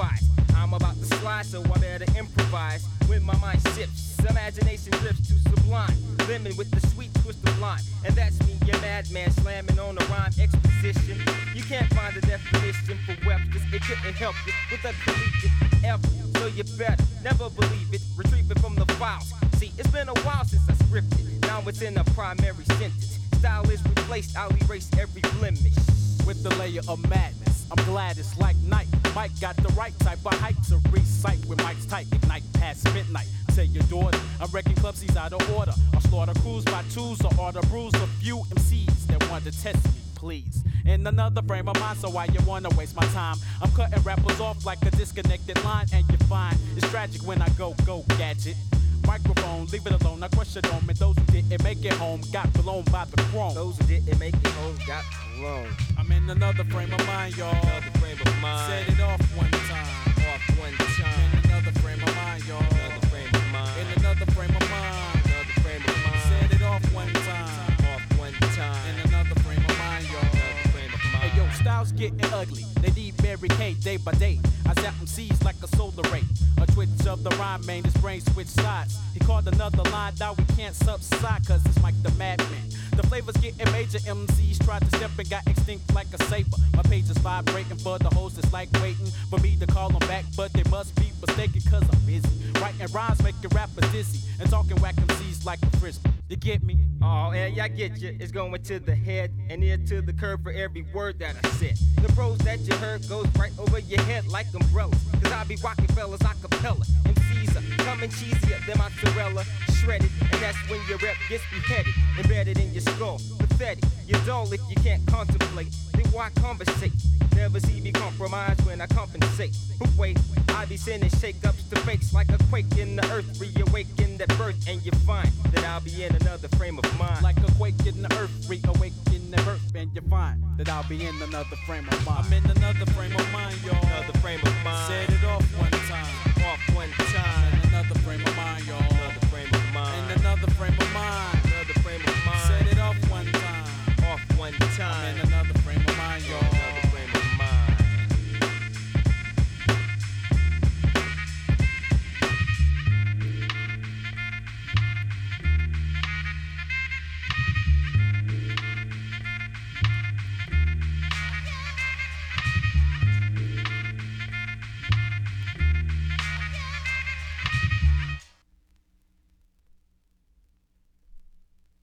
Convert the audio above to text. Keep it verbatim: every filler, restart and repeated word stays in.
supervised. I'm about to slide, so I better improvise. When my mind shifts, imagination drifts to sublime. Lemon with the sweet twist of lime. And that's me, your madman, slamming on the rhyme exposition. You can't find a definition for Webster's. It couldn't help you with a collegiate F. So you better never believe it. Retrieve it from the files. See, it's been a while since I scripted. Now it's in a primary sentence. Style is replaced, I'll erase every blemish. With the layer of madness, I'm glad it's like night. Mike got the right type of hype to recite with Mike's type. Ignite past midnight. Tell your daughter, I'm wrecking clubs, he's out of order. I'll slaughter crews by twos or order brews a few M Cs that want to test me, please. In another frame of mind, so why you wanna waste my time? I'm cutting rappers off like a disconnected line, and you find it's tragic when I go, go gadget. Microphone, leave it alone, I crush it on. And those who didn't make it home got blown by the chrome. Those who didn't make it home got blown. I'm in another frame of mind, y'all. Another frame of mind. Set it off one time. Off one time. In another frame of mind, y'all. Another frame of mind. In another frame of mind. Another frame of mind. Set it off one time. Off one time. In another frame of mind, y'all. Another frame of mind. Hey yo, styles getting ugly. They need Mary Kay day by day. I zap them C's like a solar ray. A twitch of the rhyme, man, his brain switch sides. He called another line, now we can't subside, cause it's Mike the Madman. The flavors getting major, M Cs tried to step and got extinct like a saber. My page is vibrating for the host, it's like waiting for me to call them back, but they must be mistaken cause I'm busy. Writing rhymes, making rappers dizzy, and talking whack M Cs like a frisbee. You get me? Oh, yeah, I get you. It's going to the head and ear to the curve for every word that I said. The prose that you heard goes right over your head like umbrellas. Cause I be rocking fellas a cappella. M Cs are coming cheesier than mozzarella. Shredded, and that's when your rep gets beheaded. Embedded in your skull. Pathetic. You're dull if you can't contemplate. Then why conversate? Never see me compromise when I compensate. But wait, I be sending shake-ups to fakes like a quake in the earth. Reawaken that birth, and you find that I'll be in another frame of mind. Like a quake in the earth, reawaken that birth, and you find that I'll be in another frame of mind. I'm in another frame of mind, y'all. Another frame of mind.